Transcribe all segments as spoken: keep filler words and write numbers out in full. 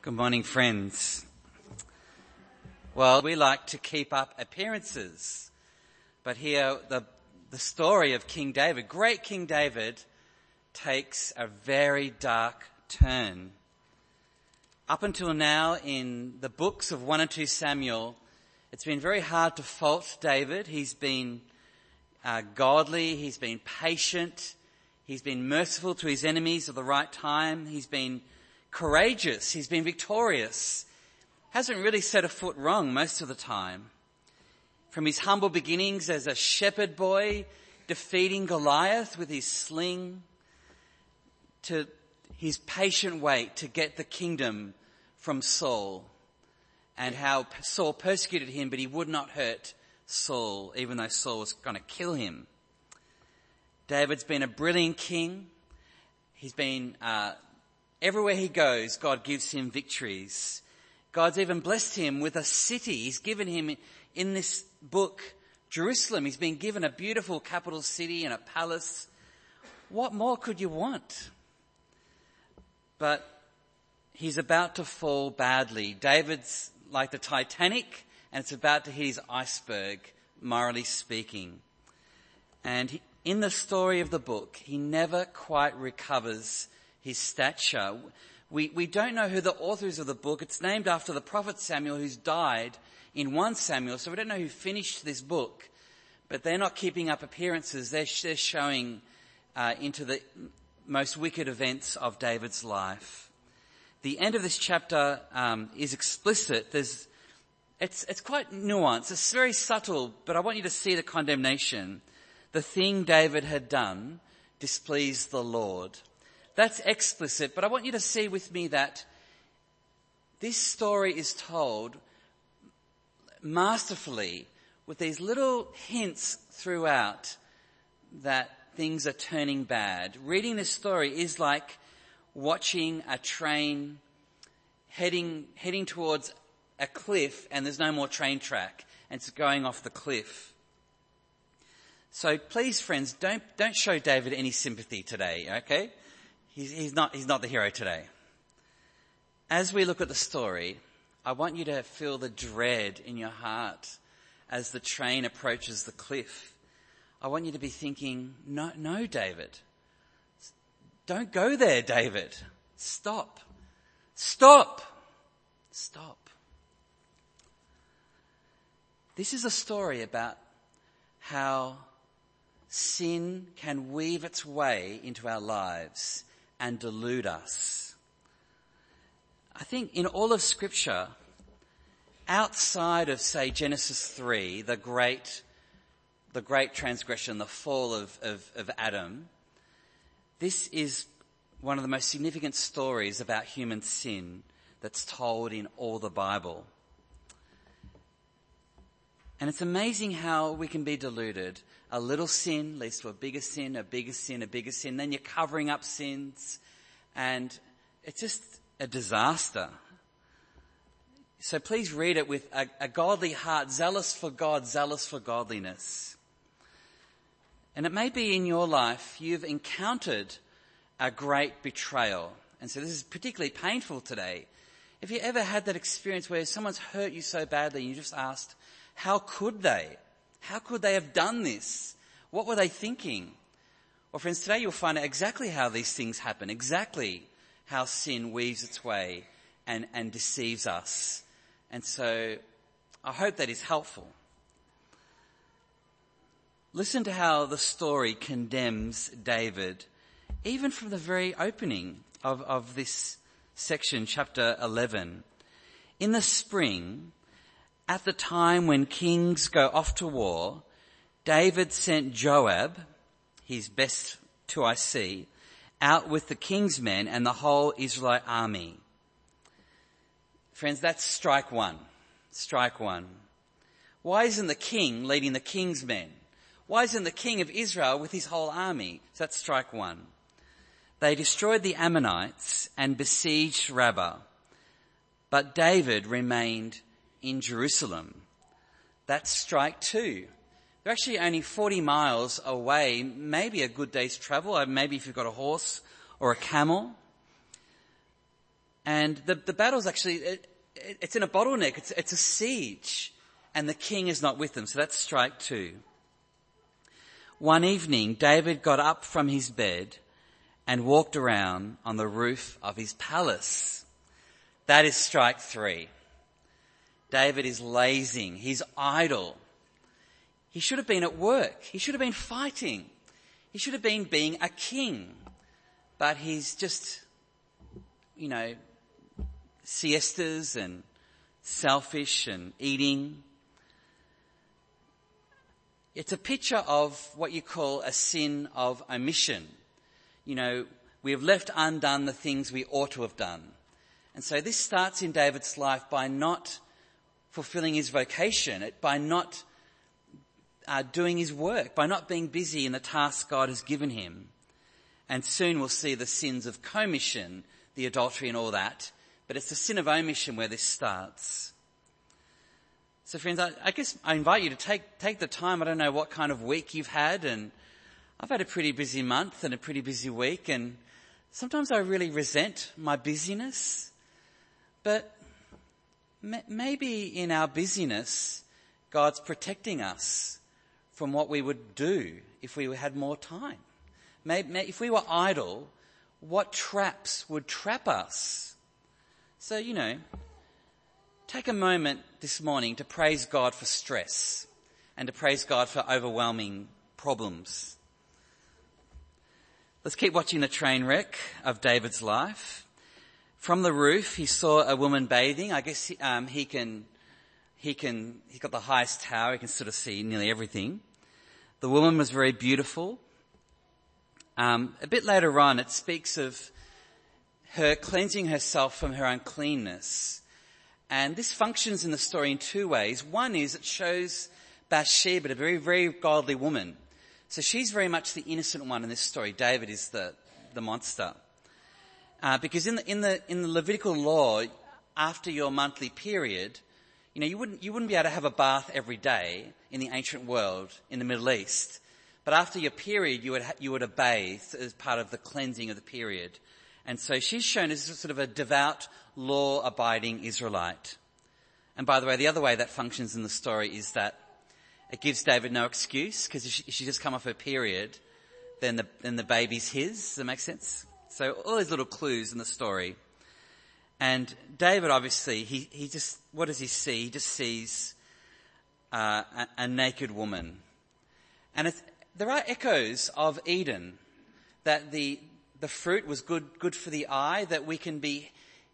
Good morning, friends. Well, we like to keep up appearances, but here the the story of King David, great King David, takes a very dark turn. Up until now in the books of First and Second Samuel, it's been very hard to fault David. He's been uh, godly, he's been patient, he's been merciful to his enemies at the right time, he's been courageous, he's been victorious, hasn't really set a foot wrong most of the time. From his humble beginnings as a shepherd boy, defeating Goliath with his sling, to his patient wait to get the kingdom from Saul, and how Saul persecuted him, but he would not hurt Saul, even though Saul was going to kill him. David's been a brilliant king. He's been, uh, everywhere he goes, God gives him victories. God's even blessed him with a city. He's given him, in this book, Jerusalem. He's been given a beautiful capital city and a palace. What more could you want? But he's about to fall badly. David's like the Titanic, and it's about to hit his iceberg, morally speaking. And he, in the story of the book, he never quite recovers his stature. We, we don't know who the author is of the book. It's named after the prophet Samuel, who's died in First Samuel, so we don't know who finished this book. But they're not keeping up appearances. They're, they're showing uh, into the most wicked events of David's life. The end of this chapter um, is explicit. There's, it's, it's quite nuanced. It's very subtle, but I want you to see the condemnation. The thing David had done displeased the Lord. That's explicit, but I want you to see with me that this story is told masterfully with these little hints throughout that things are turning bad. Reading this story is like watching a train heading heading towards a cliff, and there's no more train track, and it's going off the cliff. So please, friends, don't don't show David any sympathy today, okay? He's, he's not he's not the hero today. As we look at the story, I want you to feel the dread in your heart as the train approaches the cliff. I want you to be thinking, no, no, David. Don't go there, David. Stop. Stop. Stop. This is a story about how sin can weave its way into our lives and delude us. I think in all of Scripture, outside of, say, Genesis three, the great the great transgression, the fall of, of, of Adam, this is one of the most significant stories about human sin that's told in all the Bible. And it's amazing how we can be deluded. A little sin leads to a bigger sin, a bigger sin, a bigger sin. Then you're covering up sins, and it's just a disaster. So please read it with a, a godly heart, zealous for God, zealous for godliness. And it may be in your life you've encountered a great betrayal. And so this is particularly painful today. Have you ever had that experience where someone's hurt you so badly and you just asked, how could they? How could they have done this? What were they thinking? Well, friends, today you'll find out exactly how these things happen, exactly how sin weaves its way and, and deceives us. And so I hope that is helpful. Listen to how the story condemns David, even from the very opening of, of this section, chapter eleven. In the spring, at the time when kings go off to war, David sent Joab, his best two I see, out with the king's men and the whole Israelite army. Friends, that's strike one. Strike one. Why isn't the king leading the king's men? Why isn't the king of Israel with his whole army? So that's strike one. They destroyed the Ammonites and besieged Rabbah, but David remained in Jerusalem. That's strike two. They're actually only forty miles away, maybe a good day's travel, maybe if you've got a horse or a camel. And the, the battle's actually, it, it, it's in a bottleneck. It's, it's a siege. And the king is not with them. So that's strike two. One evening, David got up from his bed and walked around on the roof of his palace. That is strike three. David is lazing. He's idle. He should have been at work. He should have been fighting. He should have been being a king. But he's just, you know, siestas and selfish and eating. It's a picture of what you call a sin of omission. You know, we have left undone the things we ought to have done. And so this starts in David's life by not fulfilling his vocation, by not uh, doing his work, by not being busy in the task God has given him. And soon we'll see the sins of commission, the adultery and all that. But it's the sin of omission where this starts. So friends, I, I guess I invite you to take, take the time. I don't know what kind of week you've had, and I've had a pretty busy month and a pretty busy week, and sometimes I really resent my busyness. But m- maybe in our busyness, God's protecting us from what we would do if we had more time. Maybe, if we were idle, what traps would trap us? So, you know, take a moment this morning to praise God for stress and to praise God for overwhelming problems. Let's keep watching the train wreck of David's life. From the roof, he saw a woman bathing. I guess he, um, he can, he can, he's got the highest tower. He can sort of see nearly everything. The woman was very beautiful. Um, a bit later on, it speaks of her cleansing herself from her uncleanness. And this functions in the story in two ways. One is it shows Bathsheba, a very, very godly woman. So she's very much the innocent one in this story. David is the, the monster. Uh, because in the, in the, in the Levitical law, after your monthly period, you know, you wouldn't, you wouldn't be able to have a bath every day in the ancient world, in the Middle East. But after your period, you would, ha- you would have bathed as part of the cleansing of the period. And so she's shown as sort of a devout, law-abiding Israelite. And by the way, the other way that functions in the story is that it gives David no excuse, because if she, if she just come off her period, then the, then the baby's his. Does that make sense? So all these little clues in the story. And David, obviously, he, he just, what does he see? He just sees uh, a, a naked woman. And it's, there are echoes of Eden, that the the fruit was good good for the eye, that we can be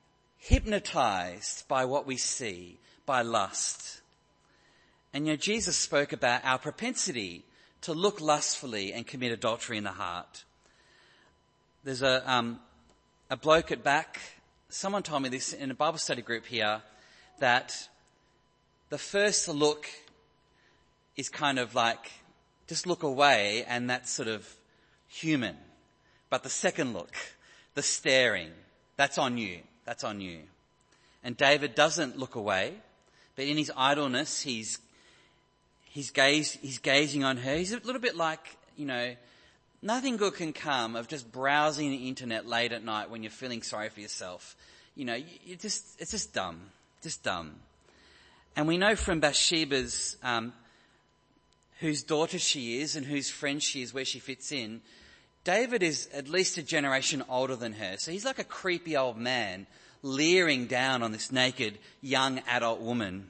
hypnotized by what we see, by lust. And you know, Jesus spoke about our propensity to look lustfully and commit adultery in the heart. There's a um, a bloke at back, someone told me this in a Bible study group here, that the first look is kind of like, just look away, and that's sort of human. But the second look, the staring, that's on you. That's on you. And David doesn't look away, but in his idleness, he's he's gaze he's gazing on her. He's a little bit like, you know, nothing good can come of just browsing the internet late at night when you're feeling sorry for yourself. You know, you, you just it's just dumb, just dumb. And we know from Bathsheba's um, whose daughter she is and whose friend she is, where she fits in. David is at least a generation older than her. So he's like a creepy old man leering down on this naked young adult woman.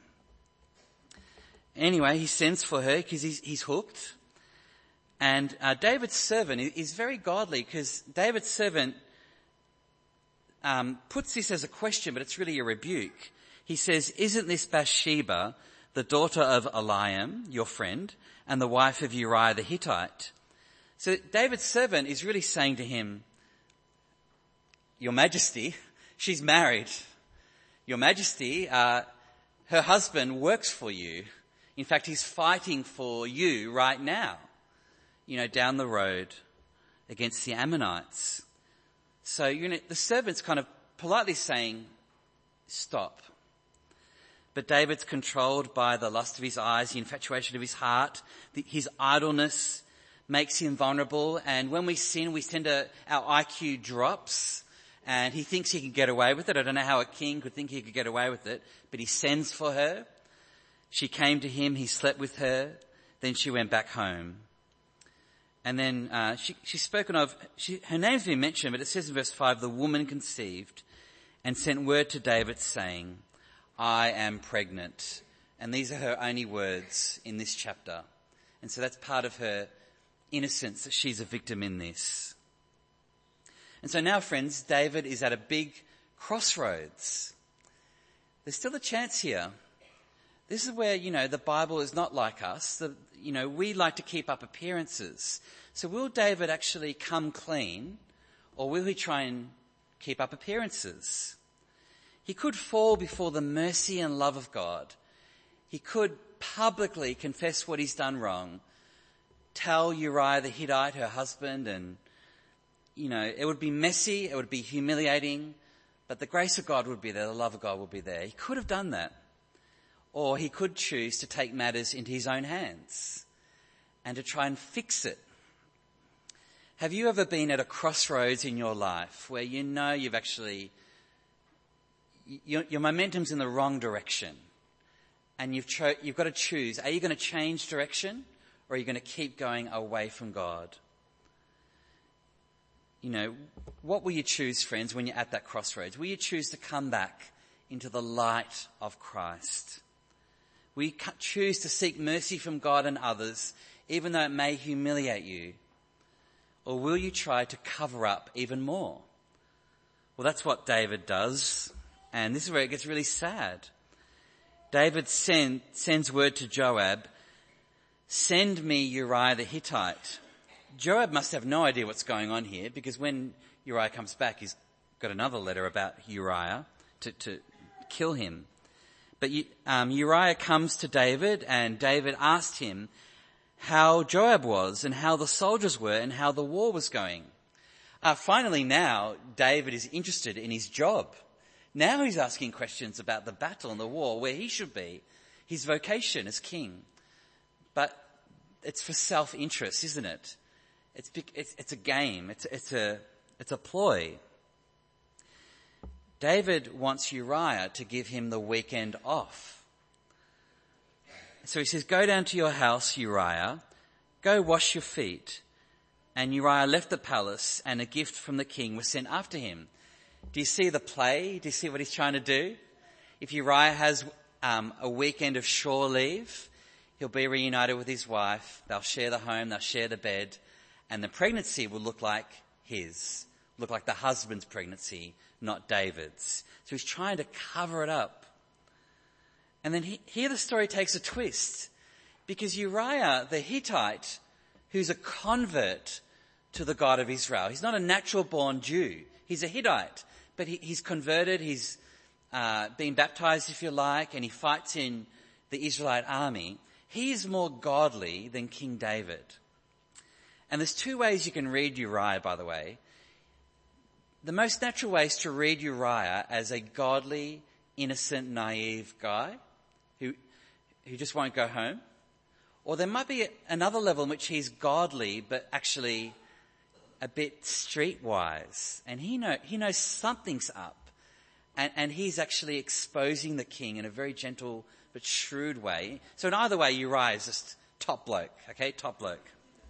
Anyway, he sends for her because he's, he's hooked. And uh, David's servant is very godly, because David's servant um, puts this as a question, but it's really a rebuke. He says, "Isn't this Bathsheba, the daughter of Eliam, your friend, and the wife of Uriah the Hittite?" So David's servant is really saying to him, "Your Majesty, she's married. Your Majesty, uh, her husband works for you. In fact, he's fighting for you right now, you know, down the road against the Ammonites." So, you know, the servant's kind of politely saying, stop. But David's controlled by the lust of his eyes, the infatuation of his heart, the, his idleness makes him vulnerable. And when we sin, we tend to, our I Q drops and he thinks he can get away with it. I don't know how a king could think he could get away with it, but he sends for her. She came to him, he slept with her, then she went back home. And then uh, she, she's spoken of, she, her name's been mentioned, but it says in verse five, the woman conceived and sent word to David saying, I am pregnant. And these are her only words in this chapter. And so that's part of her innocence, that she's a victim in this. And so now, friends, David is at a big crossroads. There's still a chance here. This is where, you know, the Bible is not like us. The, you know, we like to keep up appearances. So will David actually come clean, or will he try and keep up appearances? He could fall before the mercy and love of God. He could publicly confess what he's done wrong, tell Uriah the Hittite, her husband, and, you know, it would be messy, it would be humiliating, but the grace of God would be there, the love of God would be there. He could have done that. Or he could choose to take matters into his own hands and to try and fix it. Have you ever been at a crossroads in your life where you know you've actually, your, your momentum's in the wrong direction, and you've, cho- you've got to choose, are you going to change direction, or are you going to keep going away from God? You know, what will you choose, friends, when you're at that crossroads? Will you choose to come back into the light of Christ? Will you choose to seek mercy from God and others, even though it may humiliate you? Or will you try to cover up even more? Well, that's what David does, and this is where it gets really sad. David send, sends word to Joab, send me Uriah the Hittite. Joab must have no idea what's going on here, because when Uriah comes back, he's got another letter about Uriah to, to kill him. But um, Uriah comes to David, and David asked him how Joab was and how the soldiers were and how the war was going. Uh, finally now, David is interested in his job. Now he's asking questions about the battle and the war, where he should be, his vocation as king. But it's for self-interest, isn't it? It's, it's, it's a game. It's, it's, a, it's a ploy. David wants Uriah to give him the weekend off. So he says, go down to your house, Uriah, go wash your feet. And Uriah left the palace, and a gift from the king was sent after him. Do you see the play? Do you see what he's trying to do? If Uriah has um, a weekend of shore leave, he'll be reunited with his wife. They'll share the home, they'll share the bed, and the pregnancy will look like his, look like the husband's pregnancy, not David's. So he's trying to cover it up. And then he, here the story takes a twist, because Uriah the Hittite, who's a convert to the God of Israel, he's not a natural-born Jew. He's a Hittite, but he, he's converted, he's uh, been baptized, if you like, and he fights in the Israelite army. He is more godly than King David. And there's two ways you can read Uriah, by the way. The most natural way is to read Uriah as a godly, innocent, naive guy who, who just won't go home. Or there might be another level in which he's godly, but actually a bit streetwise. And he know, he knows something's up. And, and he's actually exposing the king in a very gentle but shrewd way. So in either way, Uriah is just top bloke, okay? Top bloke.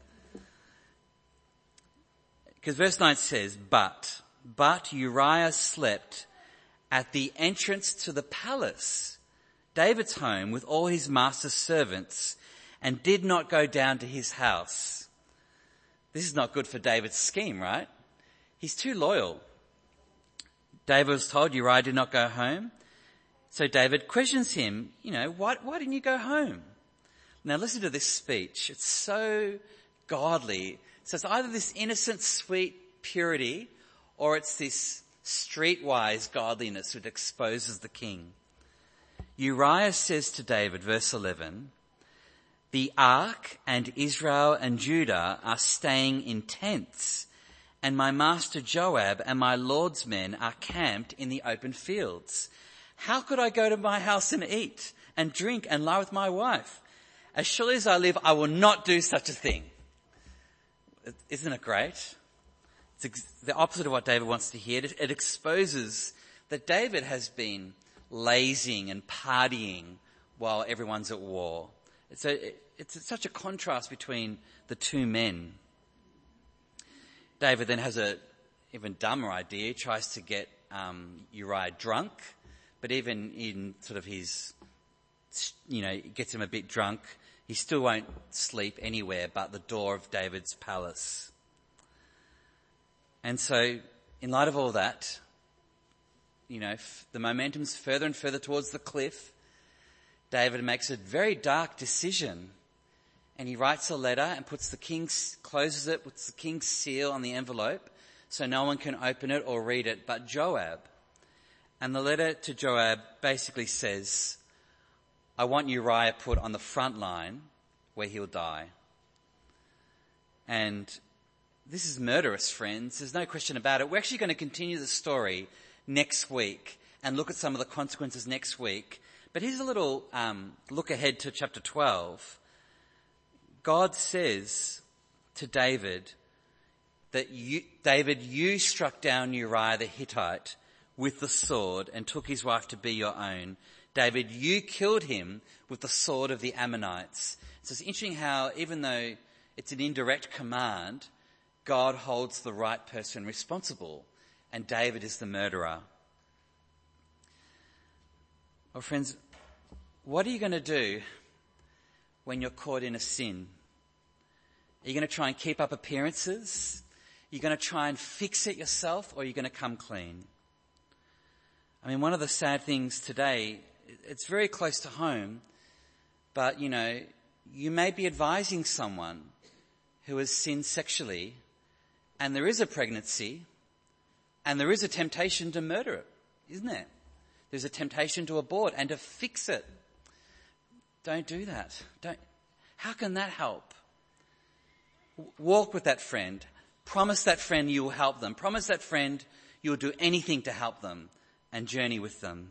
Because verse nine says, but, but Uriah slept at the entrance to the palace, David's home, with all his master's servants, and did not go down to his house. This is not good for David's scheme, right? He's too loyal. David was told Uriah did not go home. So David questions him, you know, why, why didn't you go home? Now listen to this speech. It's so godly. So it's either this innocent, sweet purity, or it's this streetwise godliness which exposes the king. Uriah says to David, verse eleven, the ark and Israel and Judah are staying in tents, and my master Joab and my Lord's men are camped in the open fields. How could I go to my house and eat and drink and lie with my wife? As surely as I live, I will not do such a thing. Isn't it great? It's ex- the opposite of what David wants to hear. It, it exposes that David has been lazing and partying while everyone's at war. It's, a, it, it's such a contrast between the two men. David then has a even dumber idea. He tries to get um, Uriah drunk, but even in sort of his, you know, gets him a bit drunk, he still won't sleep anywhere but the door of David's palace. And so, in light of all that, you know, f- the momentum's further and further towards the cliff. David makes a very dark decision, and he writes a letter and puts the king's, closes it, puts the king's seal on the envelope, so no one can open it or read it but Joab. And the letter to Joab basically says, I want Uriah put on the front line where he'll die. And this is murderous, friends. There's no question about it. We're actually going to continue the story next week and look at some of the consequences next week. But here's a little um, look ahead to chapter twelve. God says to David that you, David, you struck down Uriah the Hittite with the sword and took his wife to be your own. David, you killed him with the sword of the Ammonites. So it's interesting how, even though it's an indirect command, God holds the right person responsible, and David is the murderer. Well, friends, what are you going to do when you're caught in a sin? Are you going to try and keep up appearances? Are you going to try and fix it yourself, or are you going to come clean? I mean, one of the sad things today, it's very close to home, but, you know, you may be advising someone who has sinned sexually, and there is a pregnancy, and there is a temptation to murder it, isn't there? There's a temptation to abort and to fix it. Don't do that. Don't. How can that help? Walk with that friend. Promise that friend you will help them. Promise that friend you will do anything to help them and journey with them.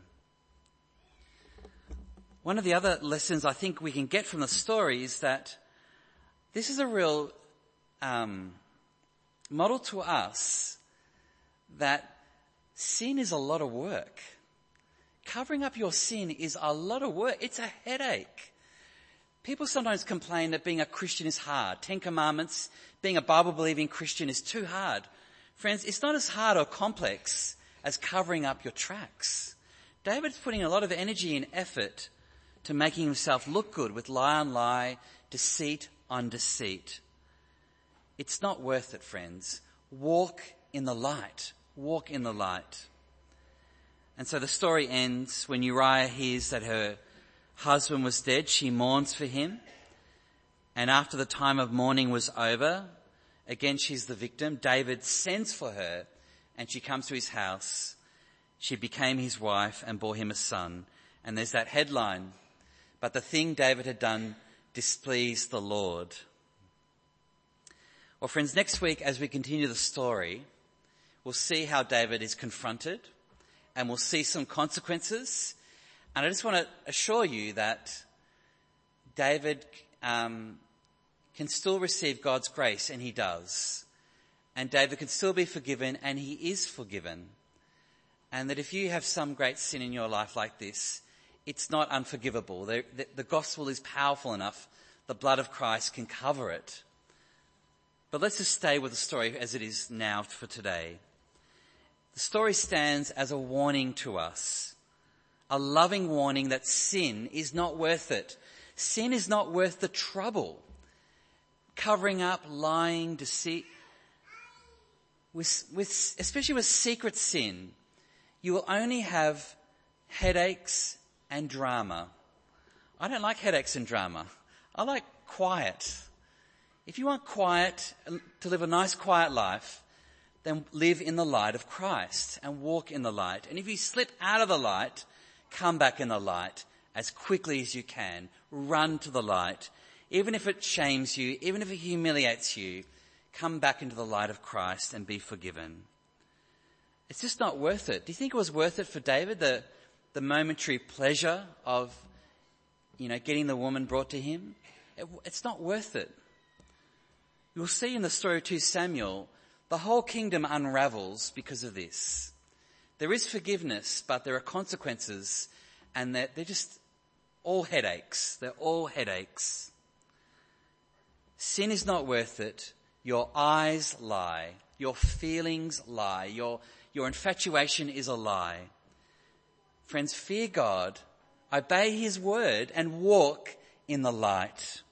One of the other lessons I think we can get from the story is that this is a real um, model to us that sin is a lot of work. Covering up your sin is a lot of work. It's a headache. People sometimes complain that being a Christian is hard. Ten Commandments, being a Bible-believing Christian is too hard. Friends, it's not as hard or complex as covering up your tracks. David's putting a lot of energy and effort to making himself look good with lie on lie, deceit on deceit. It's not worth it, friends. Walk in the light. Walk in the light. And so the story ends when Uriah hears that her husband was dead. She mourns for him. And after the time of mourning was over, again she's the victim. David sends for her and she comes to his house. She became his wife and bore him a son. And there's that headline, but the thing David had done displeased the Lord. Well, friends, next week as we continue the story, we'll see how David is confronted and we'll see some consequences. And I just want to assure you that David um, can still receive God's grace, and he does. And David can still be forgiven, and he is forgiven. And that if you have some great sin in your life like this, it's not unforgivable. The, the, the gospel is powerful enough. The blood of Christ can cover it. But let's just stay with the story as it is now for today. The story stands as a warning to us, a loving warning that sin is not worth it. Sin is not worth the trouble. Covering up, lying, deceit, with, with, especially with secret sin, you will only have headaches and drama. I don't like headaches and drama. I like quiet. If you want quiet, to live a nice quiet life, then live in the light of Christ and walk in the light. And if you slip out of the light, come back in the light as quickly as you can. Run to the light. Even if it shames you, even if it humiliates you, come back into the light of Christ and be forgiven. It's just not worth it. Do you think it was worth it for David, the, the momentary pleasure of, you know, getting the woman brought to him? It, it's not worth it. You'll see in the story of Second Samuel the whole kingdom unravels because of this. There is forgiveness, but there are consequences, and they're, they're just all headaches. They're all headaches. Sin is not worth it. Your eyes lie. Your feelings lie. Your, your infatuation is a lie. Friends, fear God, obey his word, and walk in the light.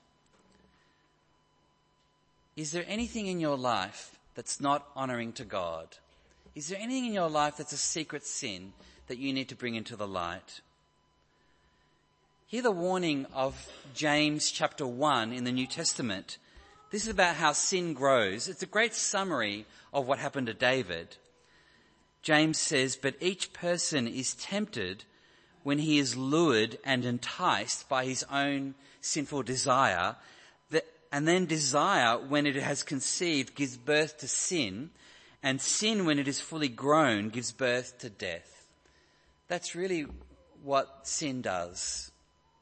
Is there anything in your life that's not honouring to God? Is there anything in your life that's a secret sin that you need to bring into the light? Hear the warning of James chapter one in the New Testament. This is about how sin grows. It's a great summary of what happened to David. James says, "But each person is tempted when he is lured and enticed by his own sinful desire, that, and then desire, when it has conceived, gives birth to sin, and sin, when it is fully grown, gives birth to death." That's really what sin does.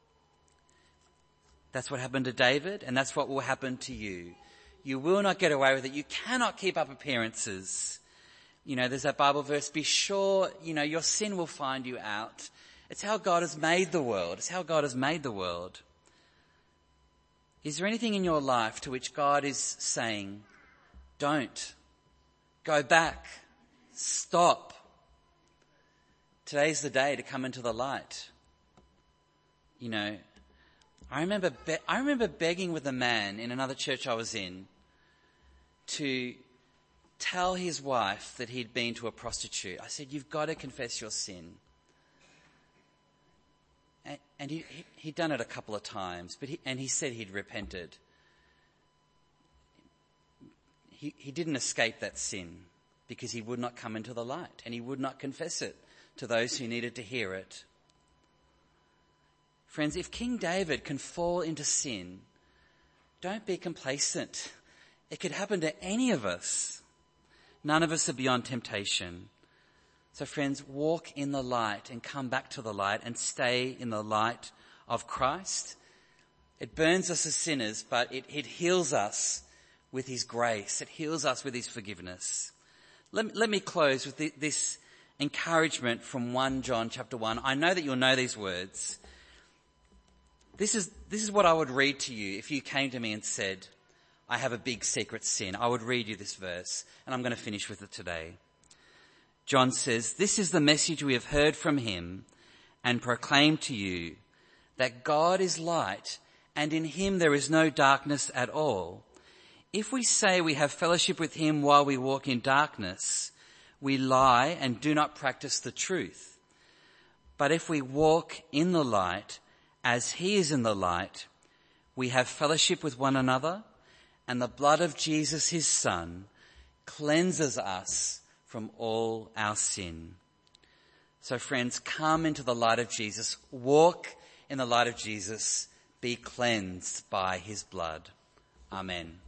That's what happened to David, and that's what will happen to you. You will not get away with it. You cannot keep up appearances. You know, there's that Bible verse, be sure, you know, your sin will find you out. It's how God has made the world. It's how God has made the world. Is there anything in your life to which God is saying, don't, go back, stop? Today's the day to come into the light. You know, I remember, be- I remember begging with a man in another church I was in to tell his wife that he'd been to a prostitute. I said, you've got to confess your sin. And, and he, he, he'd done it a couple of times, but he, and he said he'd repented. He, he didn't escape that sin because he would not come into the light, and he would not confess it to those who needed to hear it. Friends, if King David can fall into sin, don't be complacent. It could happen to any of us. None of us are beyond temptation. So friends, walk in the light and come back to the light and stay in the light of Christ. It burns us as sinners, but it, it heals us with his grace. It heals us with his forgiveness. Let, let me close with the, this encouragement from First John chapter one. I know that you'll know these words. This is, this is what I would read to you if you came to me and said, I have a big secret sin. I would read you this verse, and I'm going to finish with it today. John says, "This is the message we have heard from him and proclaim to you, that God is light, and in him there is no darkness at all. If we say we have fellowship with him while we walk in darkness, we lie and do not practice the truth. But if we walk in the light, as he is in the light, we have fellowship with one another, and the blood of Jesus, his Son, cleanses us from all our sin." So friends, come into the light of Jesus, walk in the light of Jesus, be cleansed by his blood. Amen.